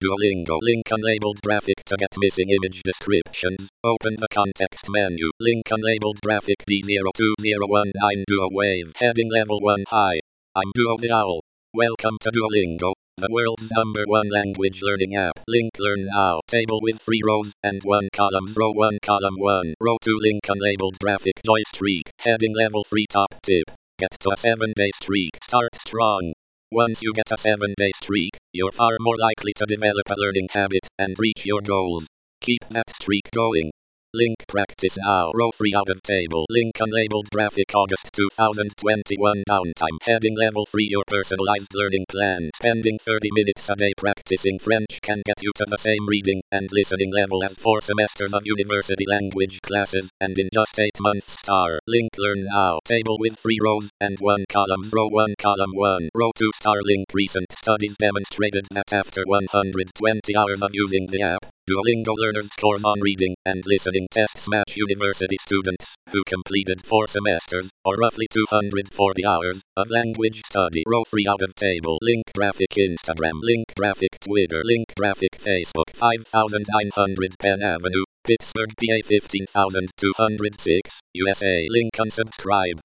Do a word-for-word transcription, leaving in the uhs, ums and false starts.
Duolingo link unlabeled graphic to get missing image descriptions. Open the context menu. Link unlabeled graphic D zero two zero one nine Duo Wave. Heading level one. Hi. I'm Duo the Owl. Welcome to Duolingo, the world's number one language learning app. Link learn now. Table with three rows and one column. Row one, column one. Row two, link unlabeled graphic joy streak. Heading level three. Top tip. Get to a seven day streak. Start strong. Once you get a seven day streak, you're far more likely to develop a learning habit and reach your goals. Keep that streak going. Link practice now. Row three out of table. Link unlabeled graphic August two thousand twenty-one downtime. Heading level three. Your personalized learning plan. Spending thirty minutes a day practicing French can get you to the same reading and listening level as four semesters of university language classes, and in just eight months. Star. Link learn now. Table with three rows and one column. Row one, column one. Row two. Star. Link recent studies demonstrated that after one hundred twenty hours of using the app, Duolingo learners' scores on reading and listening tests match university students who completed four semesters, or roughly two hundred forty hours, of language study. Row three out of table. Link graphic Instagram. Link graphic Twitter. Link graphic Facebook. five thousand nine hundred Penn Avenue, Pittsburgh, P A fifteen thousand two hundred six, U S A. Link unsubscribe.